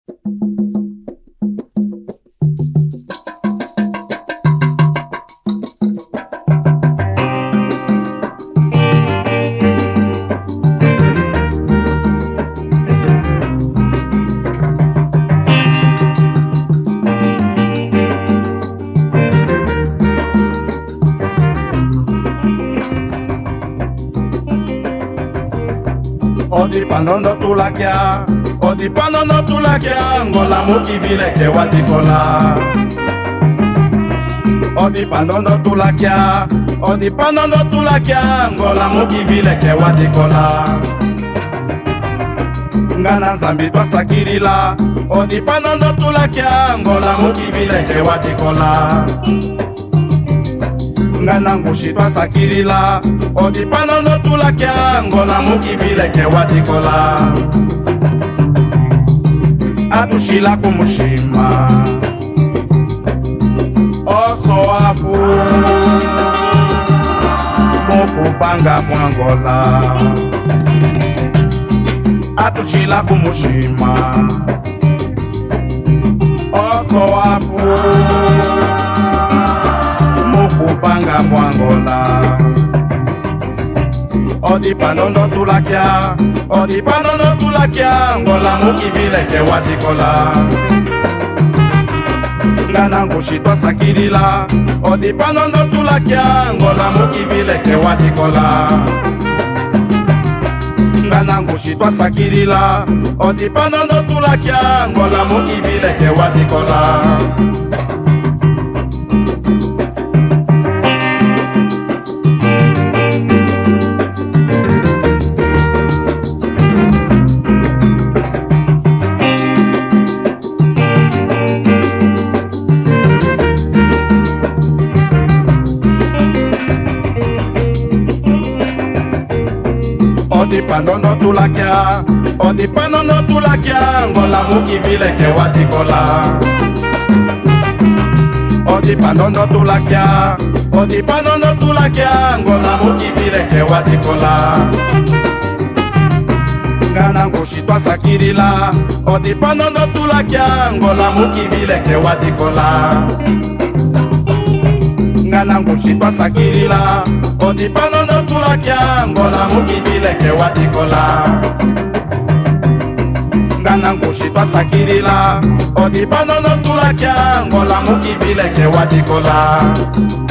Odi panondo tulakia, odi panondo tulakia, ngola muki vile ke watikola. Odi panondo tulakia, odi panondo tulakia, ngola muki vile ke watikola. Ngana nzambi twasakirila, odi panondo tulakia, ngola muki vile ke watikola. Ngana ngushi twasakirila, odi panondo tulakia, ngola muki vile ke watikola. Atushila kumushima oso afu mokupanga mwangola. Atushila kumushima oso afu mokupanga mwangola. Odi panondo tulakia, odi panondo tulakia, ngola muki vile ke watikola. Ngana ngushi twasakirila, odi panondo tulakia, ngola muki vile ke watikola. Ngana ngushi twasakirila, odi panondo tulakia, ngola muki vile ke watikola. Odi panondo tulakia, odi panondo tulakia, ngola muki vile ke watikola. Odi panondo tulakia, odi panondo tulakia, ngola muki vile ke watikola. Ngana ngushi twasakirila, odi panondo tulakia, ngola muki vile ke watikola. Ngana ngushi twasakirila, odi panondo tulakia, ngola muki vile ke watikola. Ngana ngushi twasakirila, odi panondo tulakia, ngola muki vile ke watikola.